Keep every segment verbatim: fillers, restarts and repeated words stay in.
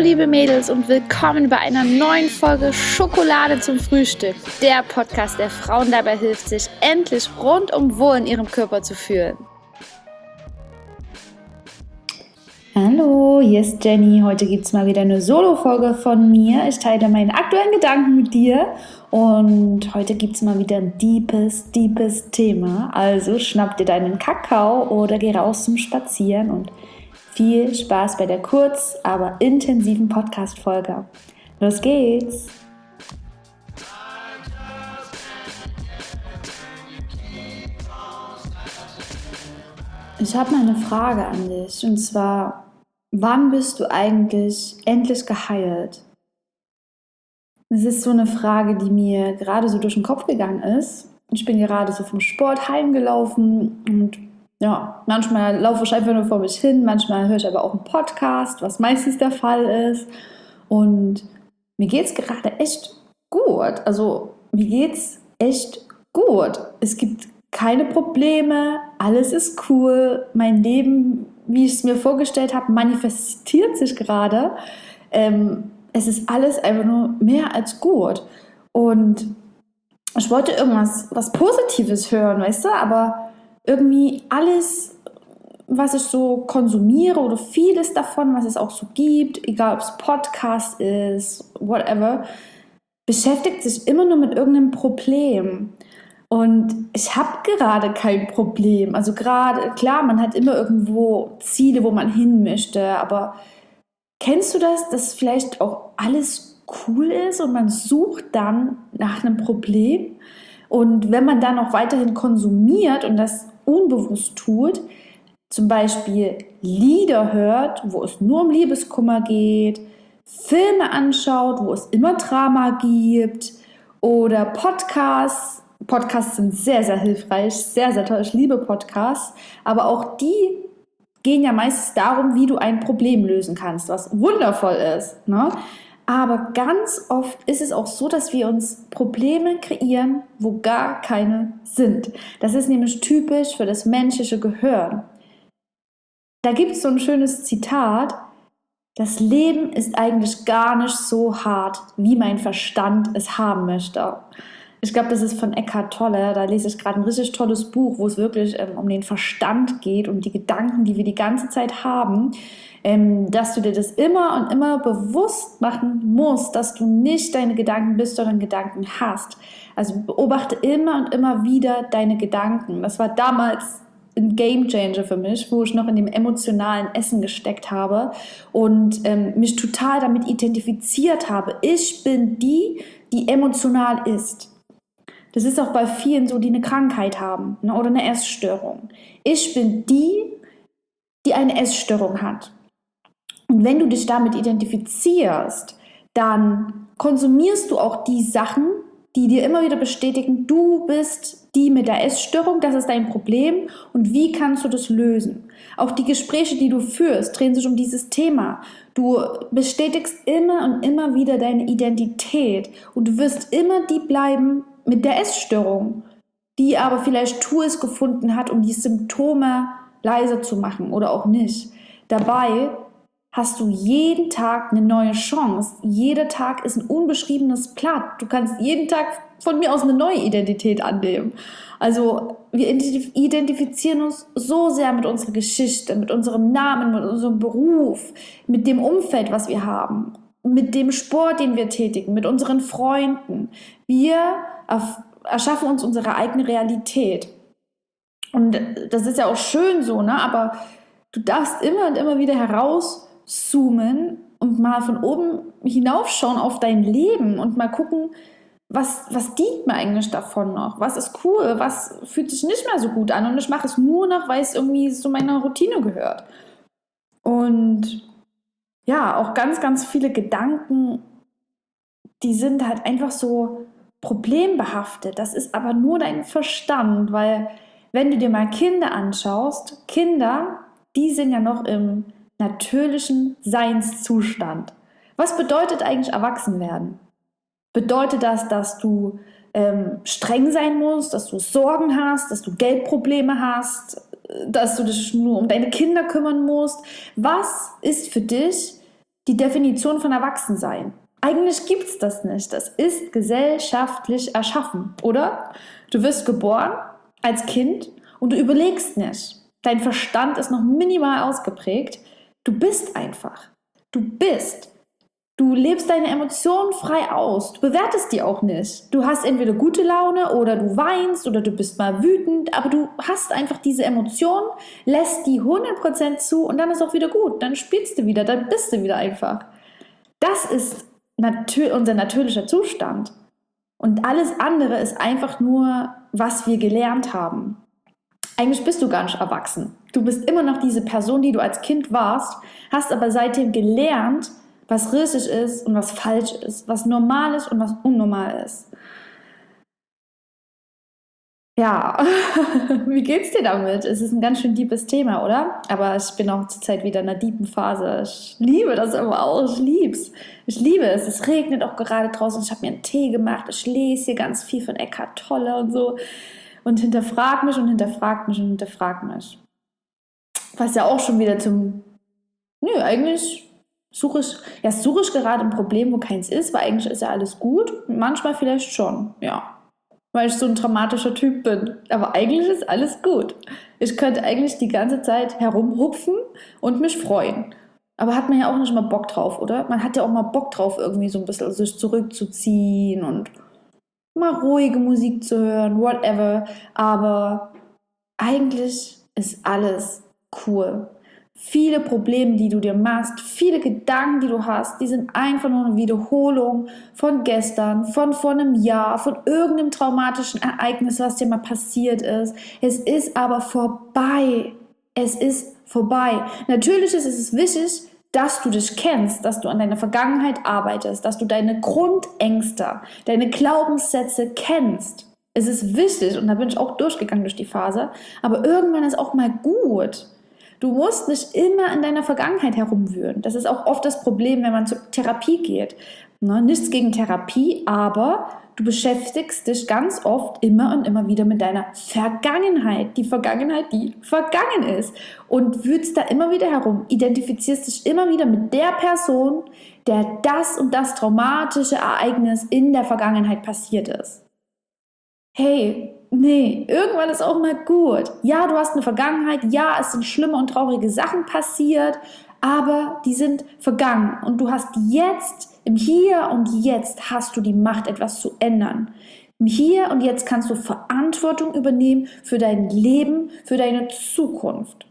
liebe Mädels und willkommen bei einer neuen Folge Schokolade zum Frühstück. Der Podcast, der Frauen dabei hilft, sich endlich rundum wohl in ihrem Körper zu fühlen. Hallo, hier ist Jenny. Heute gibt es mal wieder eine Solo-Folge von mir. Ich teile meine aktuellen Gedanken mit dir und heute gibt es mal wieder ein deepes, deepes Thema. Also schnapp dir deinen Kakao oder geh raus zum Spazieren und viel Spaß bei der kurz, aber intensiven Podcast-Folge. Los geht's! Ich habe mal eine Frage an dich und zwar, wann bist du eigentlich endlich geheilt? Das ist so eine Frage, die mir gerade so durch den Kopf gegangen ist. Ich bin gerade so vom Sport heimgelaufen und ja, manchmal laufe ich einfach nur vor mich hin, manchmal höre ich aber auch einen Podcast, was meistens der Fall ist. Und mir geht es gerade echt gut. Also mir geht es echt gut. Es gibt keine Probleme, alles ist cool. Mein Leben, wie ich es mir vorgestellt habe, manifestiert sich gerade. Ähm, es ist alles einfach nur mehr als gut. Und ich wollte irgendwas was Positives hören, weißt du, aber irgendwie alles, was ich so konsumiere oder vieles davon, was es auch so gibt, egal ob es Podcast ist, whatever, beschäftigt sich immer nur mit irgendeinem Problem. Und ich habe gerade kein Problem. Also gerade, klar, man hat immer irgendwo Ziele, wo man hin möchte, aber kennst du das, dass vielleicht auch alles cool ist und man sucht dann nach einem Problem? Und wenn man dann auch weiterhin konsumiert und das unbewusst tut, zum Beispiel Lieder hört, wo es nur um Liebeskummer geht, Filme anschaut, wo es immer Drama gibt oder Podcasts. Podcasts sind sehr, sehr hilfreich, sehr, sehr toll. Ich liebe Podcasts, aber auch die gehen ja meistens darum, wie du ein Problem lösen kannst, was wundervoll ist, ne? Aber ganz oft ist es auch so, dass wir uns Probleme kreieren, wo gar keine sind. Das ist nämlich typisch für das menschliche Gehirn. Da gibt es so ein schönes Zitat: Das Leben ist eigentlich gar nicht so hart, wie mein Verstand es haben möchte. Ich glaube, das ist von Eckhart Tolle. Da lese ich gerade ein richtig tolles Buch, wo es wirklich ähm, um den Verstand geht, um die Gedanken, die wir die ganze Zeit haben. Ähm, dass du dir das immer und immer bewusst machen musst, dass du nicht deine Gedanken bist, sondern Gedanken hast. Also beobachte immer und immer wieder deine Gedanken. Das war damals ein Gamechanger für mich, wo ich noch in dem emotionalen Essen gesteckt habe und ähm, mich total damit identifiziert habe. Ich bin die, die emotional ist. Das ist auch bei vielen so, die eine Krankheit haben, ne, oder eine Essstörung. Ich bin die, die eine Essstörung hat. Und wenn du dich damit identifizierst, dann konsumierst du auch die Sachen, die dir immer wieder bestätigen, du bist die mit der Essstörung, das ist dein Problem und wie kannst du das lösen? Auch die Gespräche, die du führst, drehen sich um dieses Thema. Du bestätigst immer und immer wieder deine Identität und du wirst immer die bleiben mit der Essstörung, die aber vielleicht Tools gefunden hat, um die Symptome leiser zu machen oder auch nicht. Dabei hast du jeden Tag eine neue Chance. Jeder Tag ist ein unbeschriebenes Blatt. Du kannst jeden Tag von mir aus eine neue Identität annehmen. Also wir identifizieren uns so sehr mit unserer Geschichte, mit unserem Namen, mit unserem Beruf, mit dem Umfeld, was wir haben, mit dem Sport, den wir tätigen, mit unseren Freunden. Wir erschaffen uns unsere eigene Realität. Und das ist ja auch schön so, ne? Aber du darfst immer und immer wieder herauszoomen und mal von oben hinaufschauen auf dein Leben und mal gucken, was, was dient mir eigentlich davon noch? Was ist cool? Was fühlt sich nicht mehr so gut an? Und ich mache es nur noch, weil es irgendwie zu meiner Routine gehört. Und ja, auch ganz, ganz viele Gedanken, die sind halt einfach so problembehaftet. Das ist aber nur dein Verstand, weil wenn du dir mal Kinder anschaust, Kinder, die sind ja noch im natürlichen Seinszustand. Was bedeutet eigentlich Erwachsenwerden? Bedeutet das, dass du ähm, streng sein musst, dass du Sorgen hast, dass du Geldprobleme hast, dass du dich nur um deine Kinder kümmern musst? Was ist für dich die Definition von Erwachsensein. Eigentlich gibt es das nicht. Das ist gesellschaftlich erschaffen, oder? Du wirst geboren als Kind und du überlegst nicht. Dein Verstand ist noch minimal ausgeprägt. Du bist einfach. Du bist. Du lebst deine Emotionen frei aus. Du bewertest die auch nicht. Du hast entweder gute Laune oder du weinst oder du bist mal wütend, aber du hast einfach diese Emotionen, lässt die hundert Prozent zu und dann ist auch wieder gut. Dann spielst du wieder, dann bist du wieder einfach. Das ist natür- unser natürlicher Zustand. Und alles andere ist einfach nur, was wir gelernt haben. Eigentlich bist du gar nicht erwachsen. Du bist immer noch diese Person, die du als Kind warst, hast aber seitdem gelernt, was richtig ist und was falsch ist, was normal ist und was unnormal ist. Ja, wie geht's dir damit? Es ist ein ganz schön deepes Thema, oder? Aber ich bin auch zurzeit wieder in einer deepen Phase. Ich liebe das aber auch. Ich lieb's. Ich liebe es. Es regnet auch gerade draußen. Ich habe mir einen Tee gemacht. Ich lese hier ganz viel von Eckhart Tolle und so. Und hinterfrag mich und hinterfrag mich und hinterfrag mich. Was ja auch schon wieder zum... Nö, eigentlich suche ich... Ja, suche ich gerade ein Problem, wo keins ist, weil eigentlich ist ja alles gut. Manchmal vielleicht schon, ja. Weil ich so ein dramatischer Typ bin. Aber eigentlich ist alles gut. Ich könnte eigentlich die ganze Zeit herumhupfen und mich freuen. Aber hat man ja auch nicht mal Bock drauf, oder? Man hat ja auch mal Bock drauf, irgendwie so ein bisschen sich zurückzuziehen und mal ruhige Musik zu hören, whatever. Aber eigentlich ist alles cool. Viele Probleme, die du dir machst, viele Gedanken, die du hast, die sind einfach nur eine Wiederholung von gestern, von vor einem Jahr, von irgendeinem traumatischen Ereignis, was dir mal passiert ist. Es ist aber vorbei. Es ist vorbei. Natürlich ist es wichtig, dass du dich kennst, dass du an deiner Vergangenheit arbeitest, dass du deine Grundängste, deine Glaubenssätze kennst. Es ist wichtig, und da bin ich auch durchgegangen durch die Phase, aber irgendwann ist auch mal gut. Du musst nicht immer in deiner Vergangenheit herumwühlen. Das ist auch oft das Problem, wenn man zur Therapie geht. Ne, nichts gegen Therapie, aber du beschäftigst dich ganz oft immer und immer wieder mit deiner Vergangenheit. Die Vergangenheit, die vergangen ist. Und wühlst da immer wieder herum. Identifizierst dich immer wieder mit der Person, der das und das traumatische Ereignis in der Vergangenheit passiert ist. Hey, nee, irgendwann ist auch mal gut. Ja, du hast eine Vergangenheit, ja, es sind schlimme und traurige Sachen passiert, aber die sind vergangen und du hast jetzt, im Hier und Jetzt hast du die Macht, etwas zu ändern. Im Hier und Jetzt kannst du Verantwortung übernehmen für dein Leben, für deine Zukunft.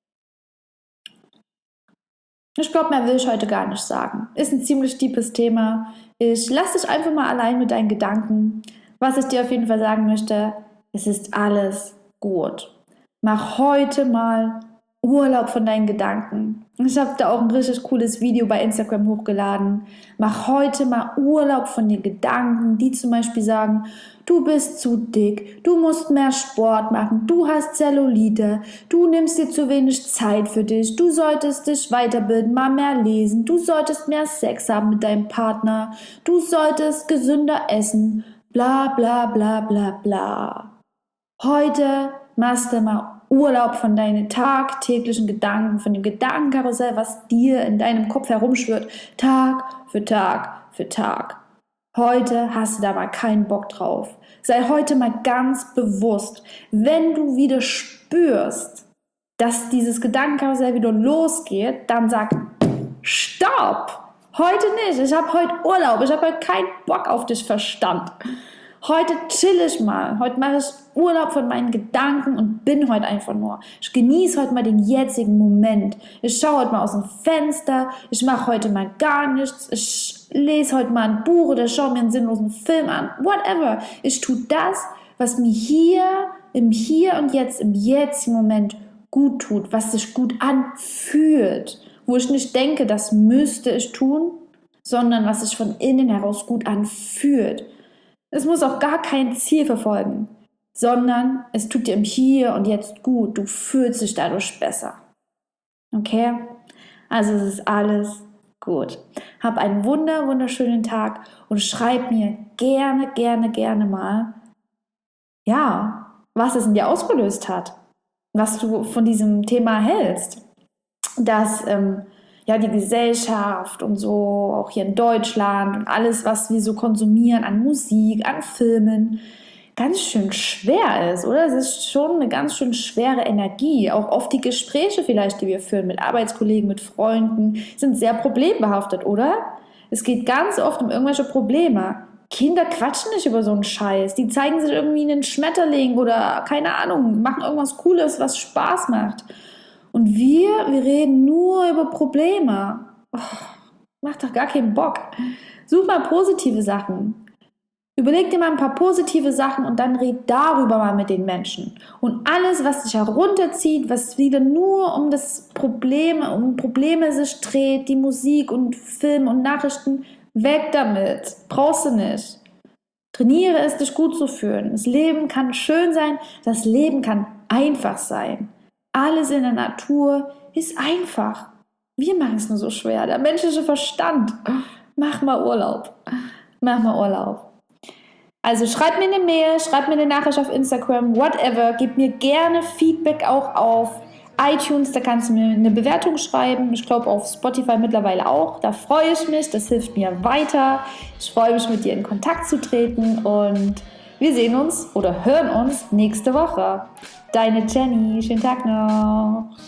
Ich glaube, mehr will ich heute gar nicht sagen. Ist ein ziemlich deepes Thema. Ich lasse dich einfach mal allein mit deinen Gedanken. Was ich dir auf jeden Fall sagen möchte, es ist alles gut. Mach heute mal Urlaub von deinen Gedanken. Ich habe da auch ein richtig cooles Video bei Instagram hochgeladen. Mach heute mal Urlaub von den Gedanken, die zum Beispiel sagen, du bist zu dick, du musst mehr Sport machen, du hast Zellulite, du nimmst dir zu wenig Zeit für dich, du solltest dich weiterbilden, mal mehr lesen, du solltest mehr Sex haben mit deinem Partner, du solltest gesünder essen, bla bla bla bla bla. Heute machst du mal Urlaub von deinen tagtäglichen Gedanken, von dem Gedankenkarussell, was dir in deinem Kopf herumschwirrt, Tag für Tag für Tag. Heute hast du da mal keinen Bock drauf. Sei heute mal ganz bewusst, wenn du wieder spürst, dass dieses Gedankenkarussell wieder losgeht, dann sag, stopp! Heute nicht, ich habe heute Urlaub, ich habe heute keinen Bock auf dich, Verstand. Heute chill ich mal, heute mache ich Urlaub von meinen Gedanken und bin heute einfach nur. Ich genieße heute mal den jetzigen Moment. Ich schaue heute mal aus dem Fenster, ich mache heute mal gar nichts, ich lese heute mal ein Buch oder schaue mir einen sinnlosen Film an, whatever. Ich tue das, was mir hier, im Hier und Jetzt, im jetzigen Moment gut tut, was sich gut anfühlt, wo ich nicht denke, das müsste ich tun, sondern was sich von innen heraus gut anfühlt. Es muss auch gar kein Ziel verfolgen, sondern es tut dir im Hier und Jetzt gut. Du fühlst dich dadurch besser. Okay? Also es ist alles gut. Hab einen wunder, wunderschönen Tag und schreib mir gerne, gerne, gerne mal, ja, was es in dir ausgelöst hat, was du von diesem Thema hältst. Das, ähm, ja, die Gesellschaft und so, auch hier in Deutschland und alles, was wir so konsumieren an Musik, an Filmen, ganz schön schwer ist, oder? Es ist schon eine ganz schön schwere Energie. Auch oft die Gespräche vielleicht, die wir führen mit Arbeitskollegen, mit Freunden, sind sehr problembehaftet, oder? Es geht ganz oft um irgendwelche Probleme. Kinder quatschen nicht über so einen Scheiß. Die zeigen sich irgendwie einen Schmetterling oder, keine Ahnung, machen irgendwas Cooles, was Spaß macht. Und wir, wir reden nur über Probleme. Oh, macht doch gar keinen Bock. Such mal positive Sachen. Überleg dir mal ein paar positive Sachen und dann red darüber mal mit den Menschen. Und alles, was dich herunterzieht, was wieder nur um das Problem, um Probleme sich dreht, die Musik und Film und Nachrichten, weg damit. Brauchst du nicht. Trainiere es, dich gut zu fühlen. Das Leben kann schön sein, das Leben kann einfach sein. Alles in der Natur ist einfach. Wir machen es nur so schwer. Der menschliche Verstand. Mach mal Urlaub. Mach mal Urlaub. Also schreib mir eine Mail, schreib mir eine Nachricht auf Instagram, whatever. Gib mir gerne Feedback auch auf iTunes. Da kannst du mir eine Bewertung schreiben. Ich glaube auf Spotify mittlerweile auch. Da freue ich mich. Das hilft mir weiter. Ich freue mich, mit dir in Kontakt zu treten. Und wir sehen uns oder hören uns nächste Woche. Deine Jenny. Schönen Tag noch.